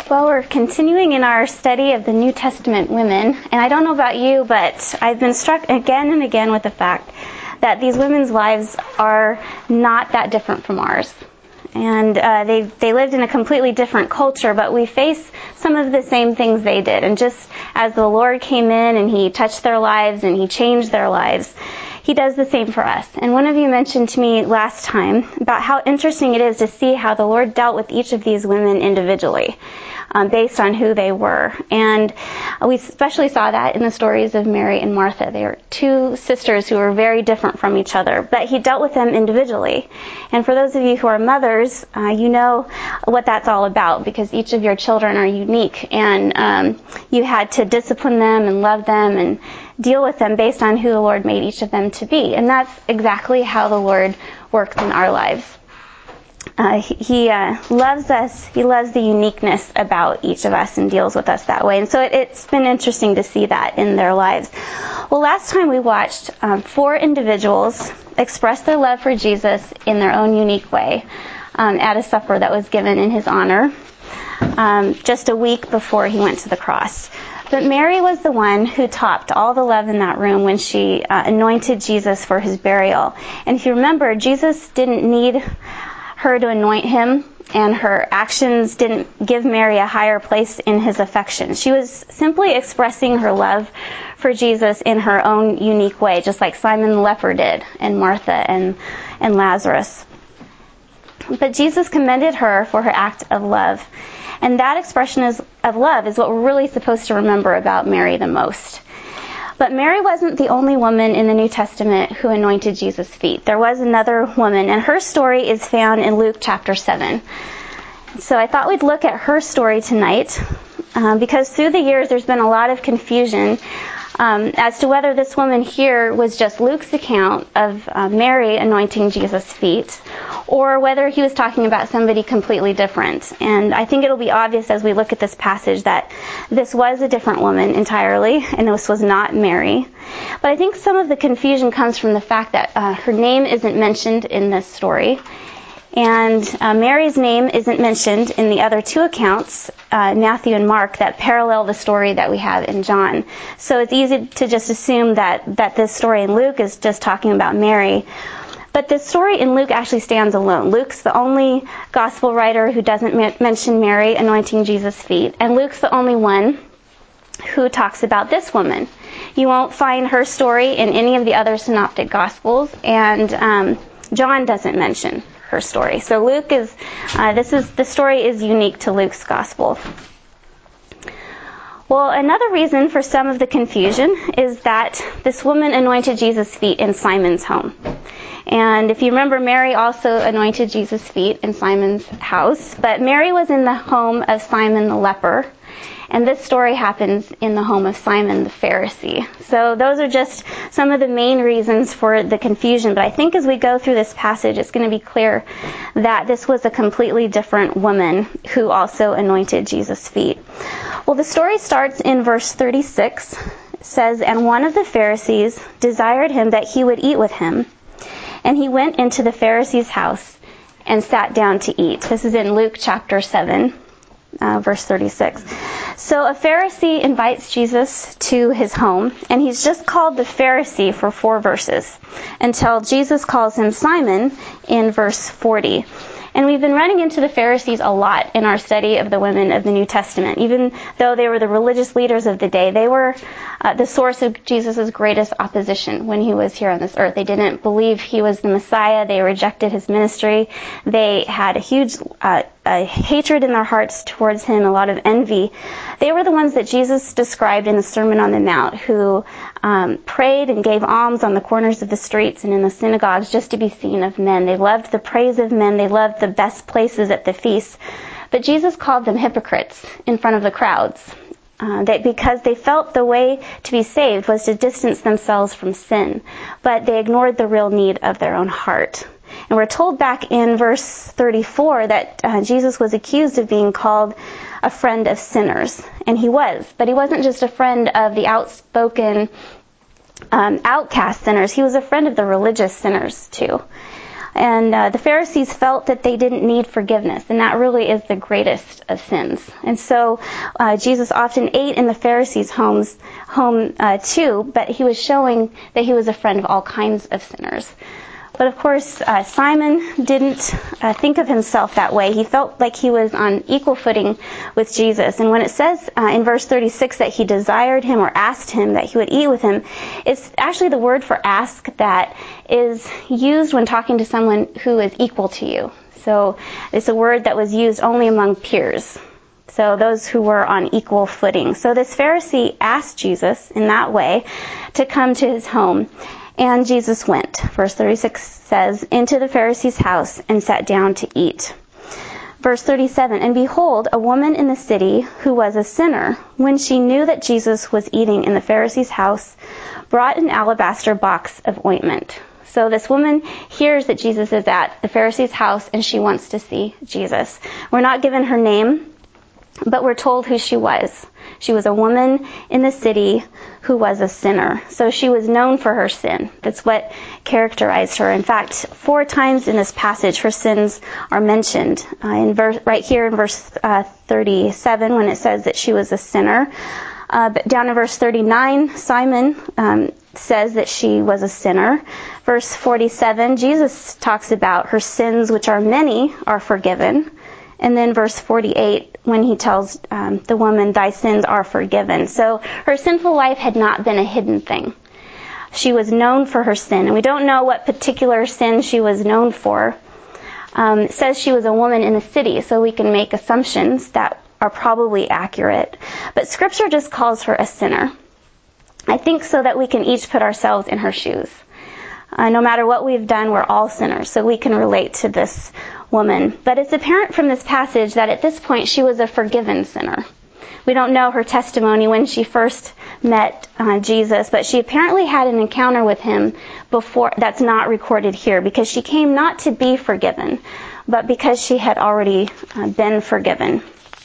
Well, we're continuing in our study of the New Testament women, and I don't know about you, but I've been struck again and again with the fact that these women's lives are not that different from ours. And they lived in a completely different culture, but we face some of the same things they did. And just as the Lord came in and He touched their lives and He changed their lives, He does the same for us. And one of you mentioned to me last time about how interesting it is to see how the Lord dealt with each of these women individually, based on who they were. And we especially saw that in the stories of Mary and Martha. They were two sisters who were very different from each other, but He dealt with them individually. And for those of you who are mothers, you know what that's all about, because each of your children are unique, and you had to discipline them and love them and deal with them based on who the Lord made each of them to be. And that's exactly how the Lord works in our lives. He loves us. He loves the uniqueness about each of us and deals with us that way. And so it's been interesting to see that in their lives. Well, last time we watched 4 individuals express their love for Jesus in their own unique way at a supper that was given in His honor just a week before He went to the cross. But Mary was the one who topped all the love in that room when she anointed Jesus for His burial. And if you remember, Jesus didn't need her to anoint Him, and her actions didn't give Mary a higher place in His affection. She was simply expressing her love for Jesus in her own unique way, just like Simon the leper did, and Martha and Lazarus. But Jesus commended her for her act of love. And that expression of love is what we're really supposed to remember about Mary the most. But Mary wasn't the only woman in the New Testament who anointed Jesus' feet. There was another woman, and her story is found in Luke chapter 7. So I thought we'd look at her story tonight, because through the years there's been a lot of confusion as to whether this woman here was just Luke's account of Mary anointing Jesus' feet, or whether he was talking about somebody completely different. And I think it'll be obvious as we look at this passage that this was a different woman entirely, and this was not Mary. But I think some of the confusion comes from the fact that her name isn't mentioned in this story, and Mary's name isn't mentioned in the other 2 accounts, Matthew and Mark, that parallel the story that we have in John. So it's easy to just assume that this story in Luke is just talking about Mary. But this story in Luke actually stands alone. Luke's the only gospel writer who doesn't mention Mary anointing Jesus' feet, and Luke's the only one who talks about this woman. You won't find her story in any of the other synoptic gospels, and John doesn't mention her story. So Luke the story is unique to Luke's gospel. Well, another reason for some of the confusion is that this woman anointed Jesus' feet in Simon's home. And if you remember, Mary also anointed Jesus' feet in Simon's house, but Mary was in the home of Simon the leper, and this story happens in the home of Simon the Pharisee. So those are just some of the main reasons for the confusion, but I think as we go through this passage, it's going to be clear that this was a completely different woman who also anointed Jesus' feet. Well, the story starts in verse 36. It says, "And one of the Pharisees desired him that he would eat with him. And he went into the Pharisee's house and sat down to eat." This is in Luke chapter 7, verse 36. So a Pharisee invites Jesus to his home, and he's just called the Pharisee for 4 verses, until Jesus calls him Simon in verse 40. And we've been running into the Pharisees a lot in our study of the women of the New Testament. Even though they were the religious leaders of the day, they were the source of Jesus' greatest opposition when he was here on this earth. They didn't believe he was the Messiah. They rejected his ministry. They had a huge hatred in their hearts towards him, a lot of envy. They were the ones that Jesus described in the Sermon on the Mount, who prayed and gave alms on the corners of the streets and in the synagogues just to be seen of men. They loved the praise of men. They loved the best places at the feasts. But Jesus called them hypocrites in front of the crowds. Because they felt the way to be saved was to distance themselves from sin, but they ignored the real need of their own heart. And we're told back in verse 34 that Jesus was accused of being called a friend of sinners, and he was. But he wasn't just a friend of the outspoken outcast sinners. He was a friend of the religious sinners too. And the Pharisees felt that they didn't need forgiveness, and that really is the greatest of sins. And so Jesus often ate in the Pharisees' home too, but he was showing that he was a friend of all kinds of sinners. But of course, Simon didn't think of himself that way. He felt like he was on equal footing with Jesus. And when it says in verse 36 that he desired him or asked him that he would eat with him, it's actually the word for ask that is used when talking to someone who is equal to you. So it's a word that was used only among peers. So those who were on equal footing. So this Pharisee asked Jesus in that way to come to his home. And Jesus went, verse 36 says, into the Pharisee's house and sat down to eat. Verse 37, and behold, a woman in the city who was a sinner, when she knew that Jesus was eating in the Pharisee's house, brought an alabaster box of ointment. So this woman hears that Jesus is at the Pharisee's house and she wants to see Jesus. We're not given her name, but we're told who she was. She was a woman in the city who was a sinner. So she was known for her sin. That's what characterized her. In fact, 4 times in this passage, her sins are mentioned. Right here in verse 37, when it says that she was a sinner. But down in verse 39, Simon says that she was a sinner. Verse 47, Jesus talks about her sins, which are many, are forgiven. And then verse 48, when he tells the woman, thy sins are forgiven. So her sinful life had not been a hidden thing. She was known for her sin. And we don't know what particular sin she was known for. It says she was a woman in the city, so we can make assumptions that are probably accurate. But Scripture just calls her a sinner. I think so that we can each put ourselves in her shoes. No matter what we've done, we're all sinners, so we can relate to this woman. But it's apparent from this passage that at this point she was a forgiven sinner. We don't know her testimony when she first met Jesus, but she apparently had an encounter with him before that's not recorded here, because she came not to be forgiven, but because she had already been forgiven.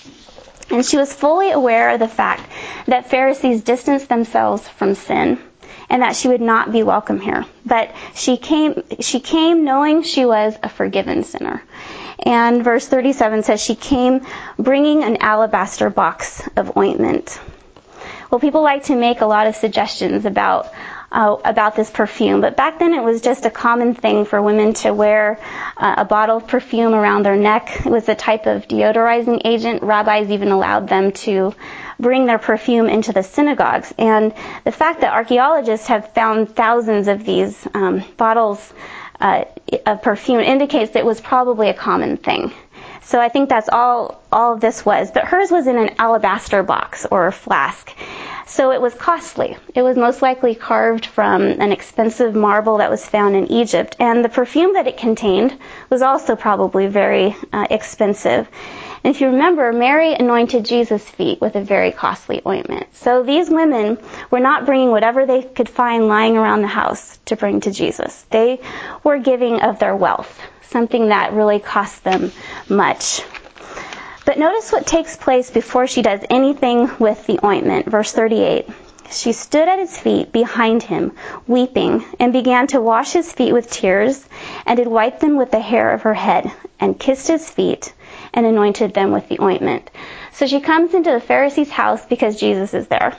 And she was fully aware of the fact that Pharisees distanced themselves from sin, and that she would not be welcome here. But she came knowing she was a forgiven sinner. And verse 37 says she came bringing an alabaster box of ointment. Well, people like to make a lot of suggestions about this perfume, but back then it was just a common thing for women to wear a bottle of perfume around their neck. It was a type of deodorizing agent. Rabbis even allowed them to bring their perfume into the synagogues. And the fact that archaeologists have found thousands of these bottles of perfume indicates that it was probably a common thing. So I think that's all of this was. But hers was in an alabaster box or a flask. So it was costly. It was most likely carved from an expensive marble that was found in Egypt. And the perfume that it contained was also probably very expensive. And if you remember, Mary anointed Jesus' feet with a very costly ointment. So these women were not bringing whatever they could find lying around the house to bring to Jesus. They were giving of their wealth, something that really cost them much. But notice what takes place before she does anything with the ointment. Verse 38. She stood at his feet behind him, weeping, and began to wash his feet with tears, and did wipe them with the hair of her head, and kissed his feet, and anointed them with the ointment. So she comes into the Pharisee's house because Jesus is there.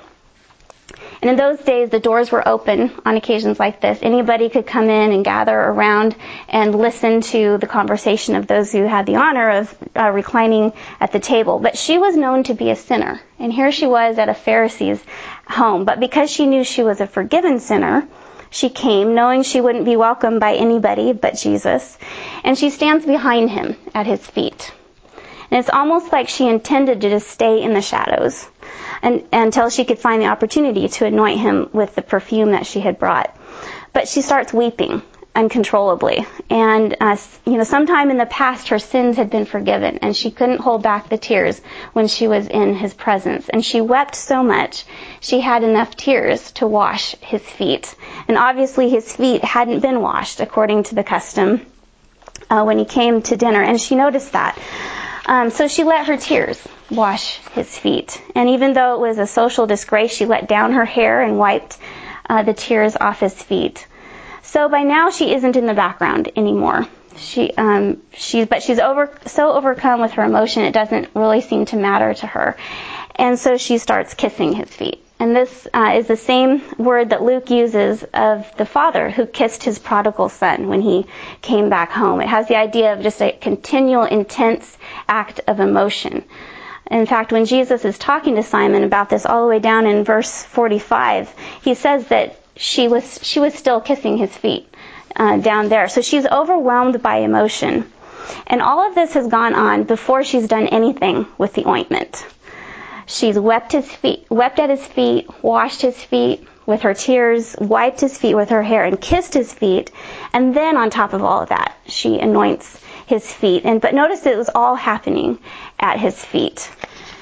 And in those days, the doors were open on occasions like this. Anybody could come in and gather around and listen to the conversation of those who had the honor of reclining at the table. But she was known to be a sinner. And here she was at a Pharisee's home. But because she knew she was a forgiven sinner, she came knowing she wouldn't be welcomed by anybody but Jesus. And she stands behind him at his feet. And it's almost like she intended to just stay in the shadows until she could find the opportunity to anoint him with the perfume that she had brought. But she starts weeping uncontrollably. And, sometime in the past her sins had been forgiven, and she couldn't hold back the tears when she was in his presence. And she wept so much, she had enough tears to wash his feet. And obviously his feet hadn't been washed according to the custom when he came to dinner, and she noticed that. So she let her tears wash his feet. And even though it was a social disgrace, she let down her hair and wiped the tears off his feet. So by now she isn't in the background anymore. She's so overcome with her emotion, it doesn't really seem to matter to her. And so she starts kissing his feet. And this is the same word that Luke uses of the father who kissed his prodigal son when he came back home. It has the idea of just a continual, intense act of emotion. In fact, when Jesus is talking to Simon about this all the way down in verse 45, he says that she was still kissing his feet down there. So she's overwhelmed by emotion. And all of this has gone on before she's done anything with the ointment. She's wept at his feet, washed his feet with her tears, wiped his feet with her hair, and kissed his feet. And then on top of all of that, she anoints his feet. But notice it was all happening at his feet.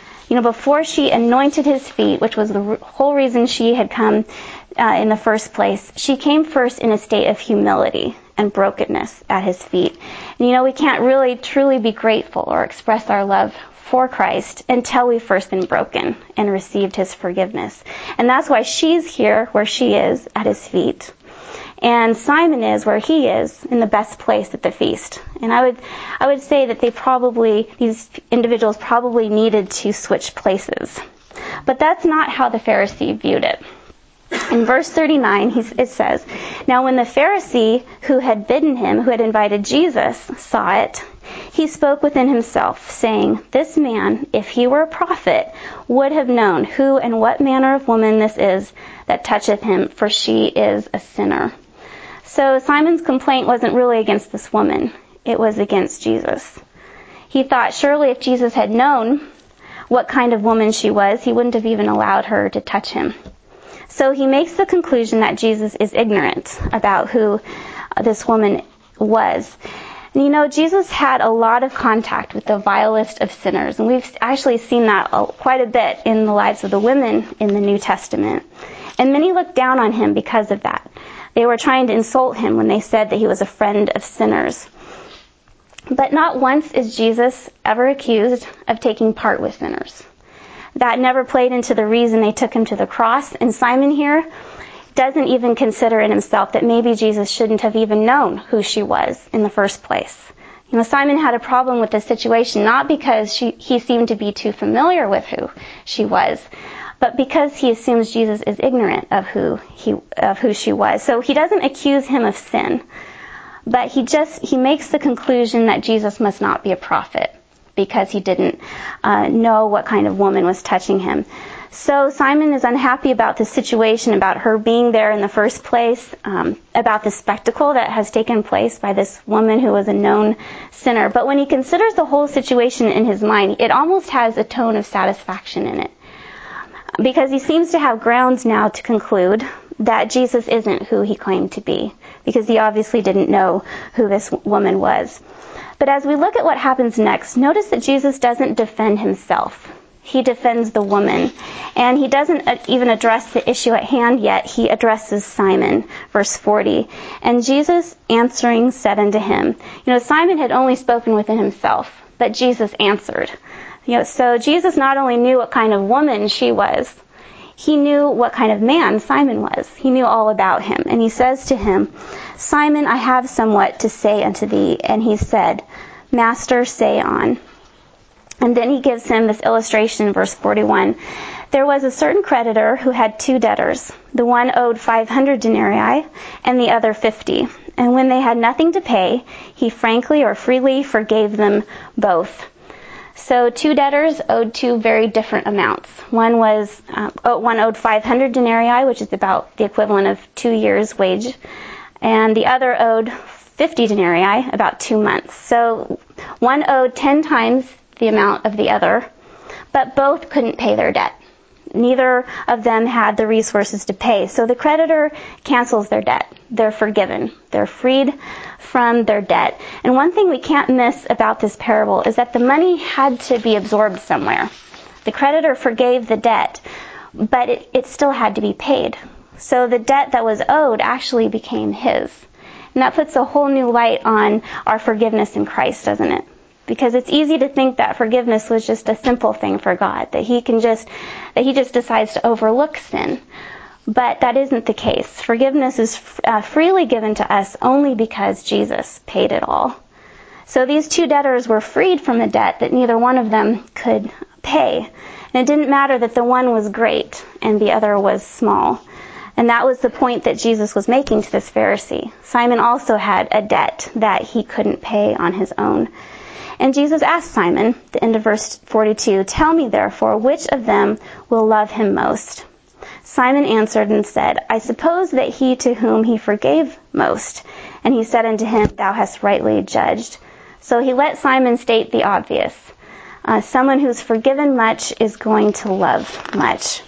Before she anointed his feet, which was the whole reason she had come in the first place, she came first in a state of humility and brokenness at his feet. And we can't really truly be grateful or express our love for Christ until we've first been broken and received his forgiveness. And that's why she's here where she is at his feet. And Simon is where he is, in the best place at the feast. And I would say that these individuals probably needed to switch places. But that's not how the Pharisee viewed it. In verse 39, it says, "Now when the Pharisee who had bidden him, who had invited Jesus, saw it, he spoke within himself, saying, 'This man, if he were a prophet, would have known who and what manner of woman this is that toucheth him, for she is a sinner.'" So Simon's complaint wasn't really against this woman. It was against Jesus. He thought surely if Jesus had known what kind of woman she was, he wouldn't have even allowed her to touch him. So he makes the conclusion that Jesus is ignorant about who this woman was. And Jesus had a lot of contact with the vilest of sinners, and we've actually seen that quite a bit in the lives of the women in the New Testament. And many looked down on him because of that. They were trying to insult him when they said that he was a friend of sinners. But not once is Jesus ever accused of taking part with sinners. That never played into the reason they took him to the cross. And Simon here doesn't even consider in himself that maybe Jesus shouldn't have even known who she was in the first place. Simon had a problem with the situation, not because he seemed to be too familiar with who she was, but because he assumes Jesus is ignorant of who she was. So he doesn't accuse him of sin, but he makes the conclusion that Jesus must not be a prophet because he didn't know what kind of woman was touching him. So Simon is unhappy about the situation, about her being there in the first place, about the spectacle that has taken place by this woman who was a known sinner. But when he considers the whole situation in his mind, it almost has a tone of satisfaction in it. Because he seems to have grounds now to conclude that Jesus isn't who he claimed to be, because he obviously didn't know who this woman was. But as we look at what happens next, notice that Jesus doesn't defend himself. He defends the woman. And he doesn't even address the issue at hand yet. He addresses Simon, verse 40. "And Jesus answering said unto him," Simon had only spoken within himself, but Jesus answered. So Jesus not only knew what kind of woman she was, he knew what kind of man Simon was. He knew all about him. And he says to him, "Simon, I have somewhat to say unto thee." And he said, "Master, say on." And then he gives him this illustration in verse 41. "There was a certain creditor who had two debtors. The one owed 500 denarii and the other 50. And when they had nothing to pay, he frankly or freely forgave them both." So two debtors owed two very different amounts. One owed 500 denarii, which is about the equivalent of 2 years' wage, and the other owed 50 denarii, about 2 months. So one owed 10 times the amount of the other, but both couldn't pay their debt. Neither of them had the resources to pay. So the creditor cancels their debt. They're forgiven. They're freed from their debt. And one thing we can't miss about this parable is that the money had to be absorbed somewhere. The creditor forgave the debt, but it still had to be paid. So the debt that was owed actually became his. And that puts a whole new light on our forgiveness in Christ, doesn't it? Because it's easy to think that forgiveness was just a simple thing for God, that he just decides to overlook sin. But that isn't the case. Forgiveness is freely given to us only because Jesus paid it all. So these two debtors were freed from a debt that neither one of them could pay. And it didn't matter that the one was great and the other was small. And that was the point that Jesus was making to this Pharisee. Simon also had a debt that he couldn't pay on his own. And Jesus asked Simon, at the end of verse 42, "Tell me therefore, which of them will love him most?" Simon answered and said, "I suppose that he to whom he forgave most." And he said unto him, "Thou hast rightly judged." So he let Simon state the obvious. Someone who's forgiven much is going to love much.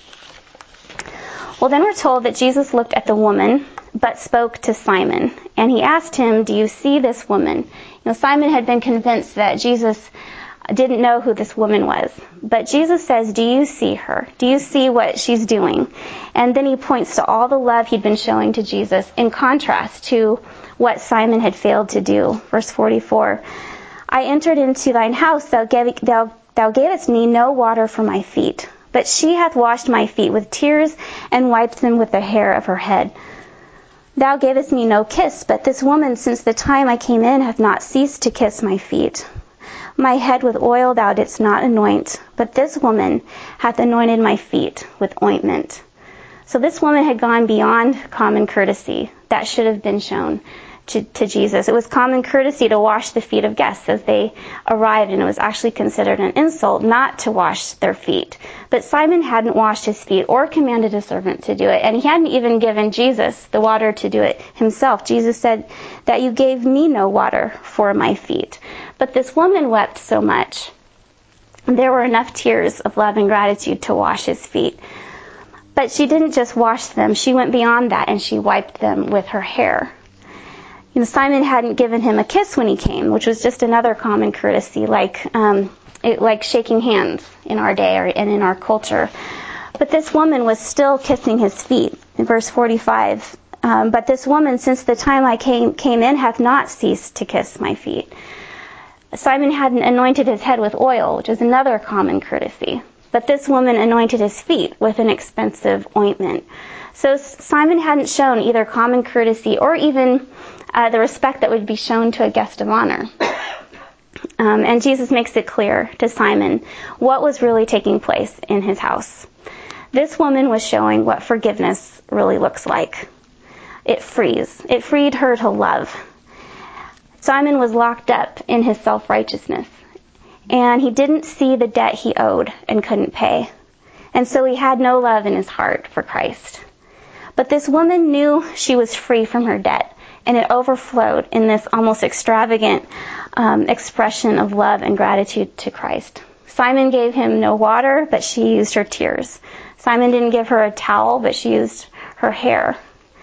Well, then we're told that Jesus looked at the woman, but spoke to Simon. And he asked him, "Do you see this woman?" Simon had been convinced that Jesus didn't know who this woman was. But Jesus says, "Do you see her? Do you see what she's doing?" And then he points to all the love he'd been showing to Jesus in contrast to what Simon had failed to do. Verse 44, "I entered into thine house, thou gavest me no water for my feet, but she hath washed my feet with tears and wiped them with the hair of her head. Thou gavest me no kiss, but this woman since the time I came in hath not ceased to kiss my feet. My head with oil thou didst not anoint, but this woman hath anointed my feet with ointment." So this woman had gone beyond common courtesy that should have been shown to Jesus. It was common courtesy to wash the feet of guests as they arrived, and it was actually considered an insult not to wash their feet. But Simon hadn't washed his feet or commanded a servant to do it, and he hadn't even given Jesus the water to do it himself. Jesus said that you gave me no water for my feet. But this woman wept so much. There were enough tears of love and gratitude to wash his feet. But she didn't just wash them. She went beyond that, and she wiped them with her hair. Simon hadn't given him a kiss when he came, which was just another common courtesy, like shaking hands in our day and in our culture. But this woman was still kissing his feet. In verse 45, "But this woman, since the time I came in, hath not ceased to kiss my feet." Simon hadn't anointed his head with oil, which is another common courtesy. But this woman anointed his feet with an expensive ointment. So Simon hadn't shown either common courtesy or even the respect that would be shown to a guest of honor. And Jesus makes it clear to Simon what was really taking place in his house. This woman was showing what forgiveness really looks like. It freed her to love. Simon was locked up in his self-righteousness, and he didn't see the debt he owed and couldn't pay. And so he had no love in his heart for Christ. But this woman knew she was free from her debt, and it overflowed in this almost extravagant expression of love and gratitude to Christ. Simon gave him no water, but she used her tears. Simon didn't give her a towel, but she used her hair.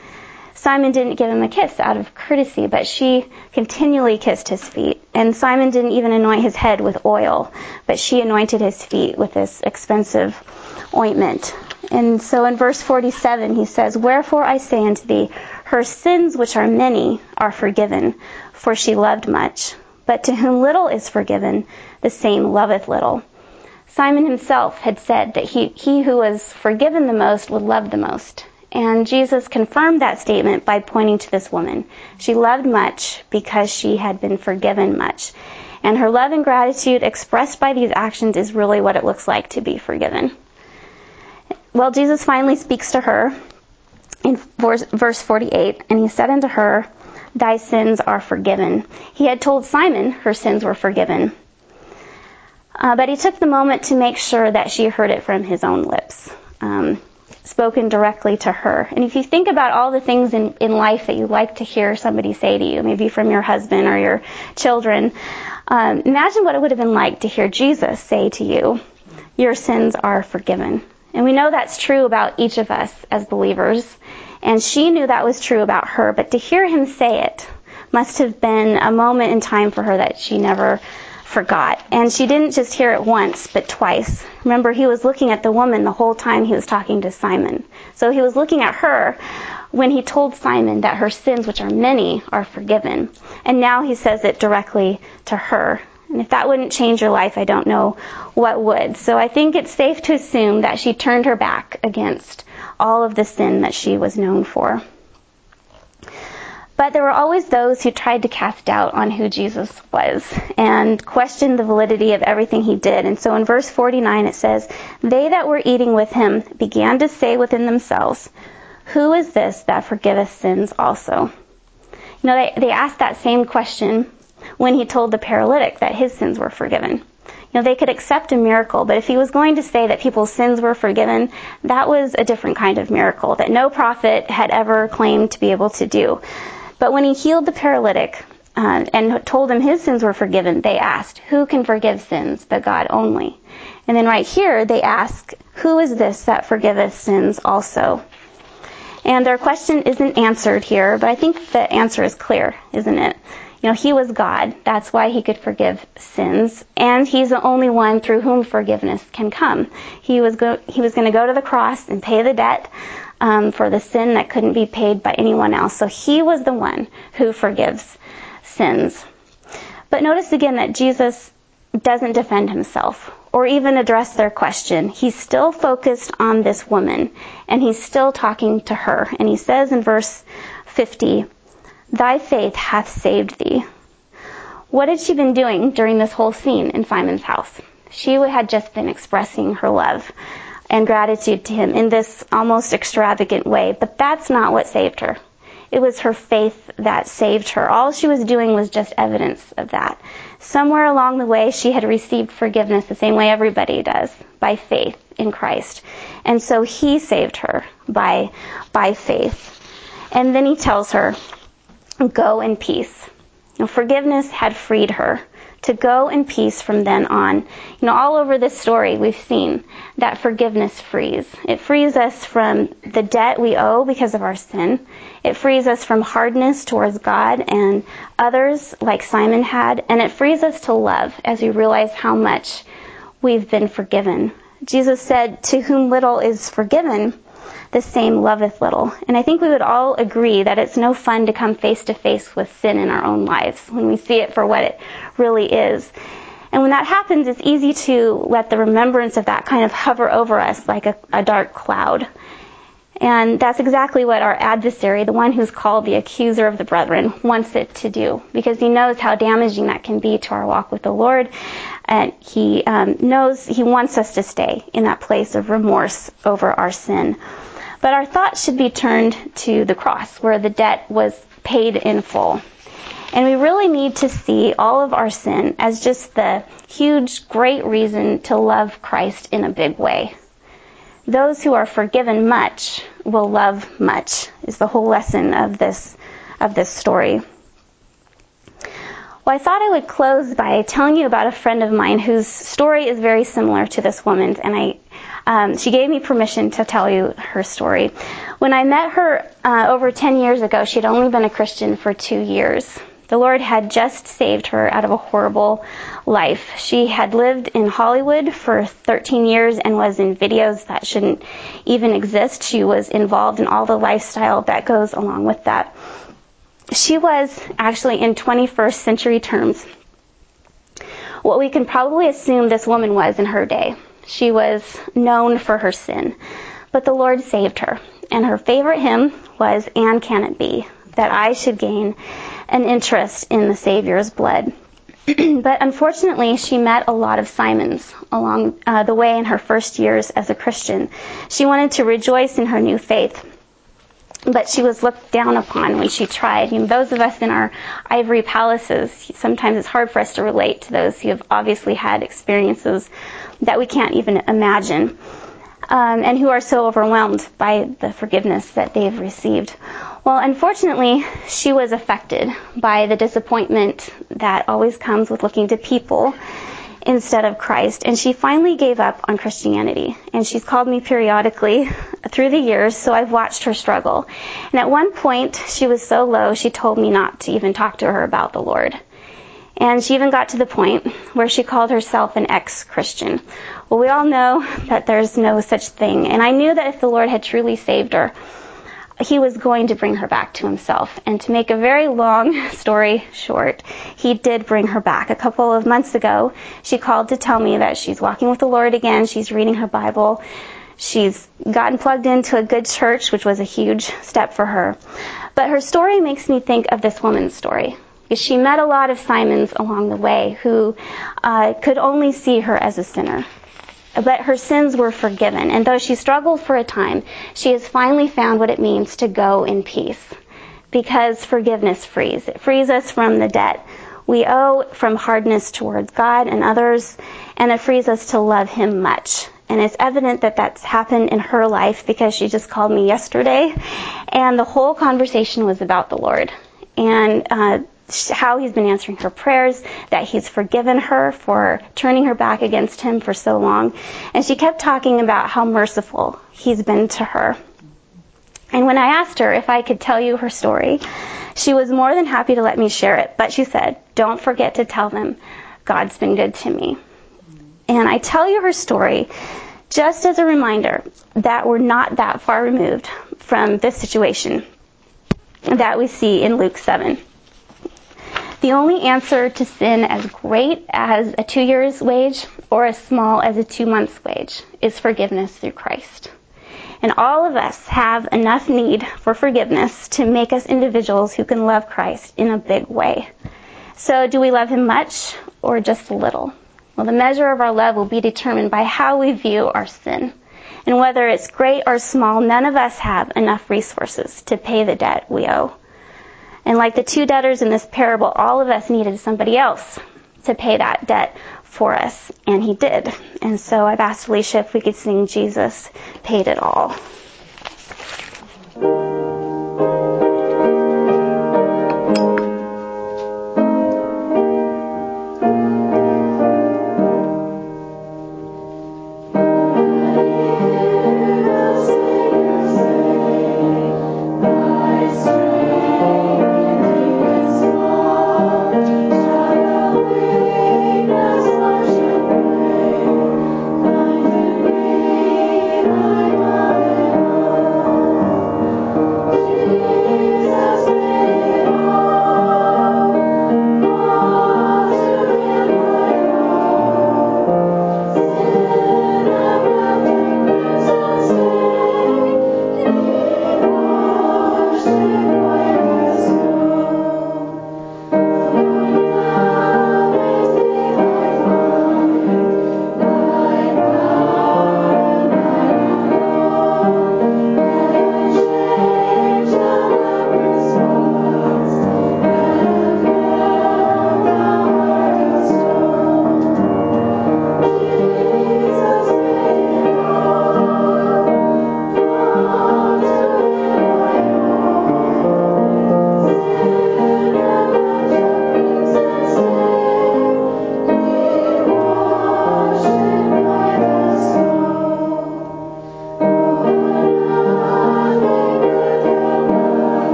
Simon didn't give him a kiss out of courtesy, but she continually kissed his feet. And Simon didn't even anoint his head with oil, but she anointed his feet with this expensive ointment. And so in verse 47 he says, "Wherefore I say unto thee, her sins which are many are forgiven, for she loved much. But to whom little is forgiven, the same loveth little." Simon himself had said that he who was forgiven the most would love the most. And Jesus confirmed that statement by pointing to this woman. She loved much because she had been forgiven much. And her love and gratitude expressed by these actions is really what it looks like to be forgiven. Well, Jesus finally speaks to her in verse 48, and he said unto her, "Thy sins are forgiven." He had told Simon her sins were forgiven. But he took the moment to make sure that she heard it from his own lips, spoken directly to her. And if you think about all the things in life that you like to hear somebody say to you, maybe from your husband or your children, imagine what it would have been like to hear Jesus say to you, "Your sins are forgiven." And we know that's true about each of us as believers. And she knew that was true about her, but to hear him say it must have been a moment in time for her that she never forgot. And she didn't just hear it once, but twice. Remember, he was looking at the woman the whole time he was talking to Simon. So he was looking at her when he told Simon that her sins, which are many, are forgiven. And now he says it directly to her. And if that wouldn't change your life, I don't know what would. So I think it's safe to assume that she turned her back against all of the sin that she was known for. But there were always those who tried to cast doubt on who Jesus was and questioned the validity of everything he did. And so in verse 49 it says, "They that were eating with him began to say within themselves, 'Who is this that forgiveth sins also?'" You know, they asked that same question when he told the paralytic that his sins were forgiven. You know, they could accept a miracle, but if he was going to say that people's sins were forgiven, that was a different kind of miracle that no prophet had ever claimed to be able to do. But when he healed the paralytic and told him his sins were forgiven, they asked, "Who can forgive sins but God only?" And then right here they ask, "Who is this that forgiveth sins also?" And their question isn't answered here, but I think the answer is clear, isn't it? You know, he was God. That's why he could forgive sins. And he's the only one through whom forgiveness can come. He was going to go to the cross and pay the debt for the sin that couldn't be paid by anyone else. So he was the one who forgives sins. But notice again that Jesus doesn't defend himself or even address their question. He's still focused on this woman, and he's still talking to her. And he says in verse 50, "Thy faith hath saved thee." What had she been doing during this whole scene in Simon's house? She had just been expressing her love and gratitude to him in this almost extravagant way, but that's not what saved her. It was her faith that saved her. All she was doing was just evidence of that. Somewhere along the way, she had received forgiveness the same way everybody does, by faith in Christ. And so he saved her by faith. And then he tells her, "Go in peace." You know, forgiveness had freed her to go in peace from then on. You know, all over this story we've seen that forgiveness frees. It frees us from the debt we owe because of our sin. It frees us from hardness towards God and others like Simon had. And it frees us to love as we realize how much we've been forgiven. Jesus said, "To whom little is forgiven, the same loveth little." And I think we would all agree that it's no fun to come face to face with sin in our own lives when we see it for what it really is. And when that happens, it's easy to let the remembrance of that kind of hover over us like a dark cloud. And that's exactly what our adversary, the one who's called the accuser of the brethren, wants it to do, because he knows how damaging that can be to our walk with the Lord. And he knows he wants us to stay in that place of remorse over our sin. But our thoughts should be turned to the cross, where the debt was paid in full. And we really need to see all of our sin as just the huge, great reason to love Christ in a big way. Those who are forgiven much will love much, is the whole lesson of this story. Well, I thought I would close by telling you about a friend of mine whose story is very similar to this woman's, and she gave me permission to tell you her story. When I met her over 10 years ago, she had only been a Christian for 2 years. The Lord had just saved her out of a horrible life. She had lived in Hollywood for 13 years and was in videos that shouldn't even exist. She was involved in all the lifestyle that goes along with that. She was actually, in 21st century terms, what we can probably assume this woman was in her day. She was known for her sin, but the Lord saved her. And her favorite hymn was, "And Can It Be That I Should Gain an Interest in the Savior's Blood?" But unfortunately, she met a lot of Simons along the way in her first years as a Christian. She wanted to rejoice in her new faith, but she was looked down upon when she tried. You know, those of us in our ivory palaces, sometimes it's hard for us to relate to those who have obviously had experiences that we can't even imagine, and who are so overwhelmed by the forgiveness that they've received. Well, unfortunately, she was affected by the disappointment that always comes with looking to people instead of Christ, and she finally gave up on Christianity. And she's called me periodically through the years, so I've watched her struggle. And at one point, she was so low, she told me not to even talk to her about the Lord. And she even got to the point where she called herself an ex-Christian. Well, we all know that there's no such thing. And I knew that if the Lord had truly saved her, he was going to bring her back to himself. And to make a very long story short, he did bring her back. A couple of months ago, she called to tell me that she's walking with the Lord again. She's reading her Bible. She's gotten plugged into a good church, which was a huge step for her. But her story makes me think of this woman's story. She met a lot of Simons along the way who could only see her as a sinner. But her sins were forgiven, and though she struggled for a time, she has finally found what it means to go in peace. Because forgiveness frees. It frees us from the debt we owe, from hardness towards God and others, and it frees us to love Him much. And it's evident that that's happened in her life because she just called me yesterday, and the whole conversation was about the Lord and how He's been answering her prayers, that He's forgiven her for turning her back against Him for so long. And she kept talking about how merciful He's been to her. And when I asked her if I could tell you her story, she was more than happy to let me share it. But she said, "Don't forget to tell them God's been good to me." And I tell you her story just as a reminder that we're not that far removed from this situation that we see in Luke 7. The only answer to sin as great as a 2 years' wage or as small as a 2 months' wage is forgiveness through Christ. And all of us have enough need for forgiveness to make us individuals who can love Christ in a big way. So do we love Him much or just a little? Well, the measure of our love will be determined by how we view our sin. And whether it's great or small, none of us have enough resources to pay the debt we owe. And like the two debtors in this parable, all of us needed somebody else to pay that debt for us, and He did. And so I've asked Alicia if we could sing "Jesus Paid It All."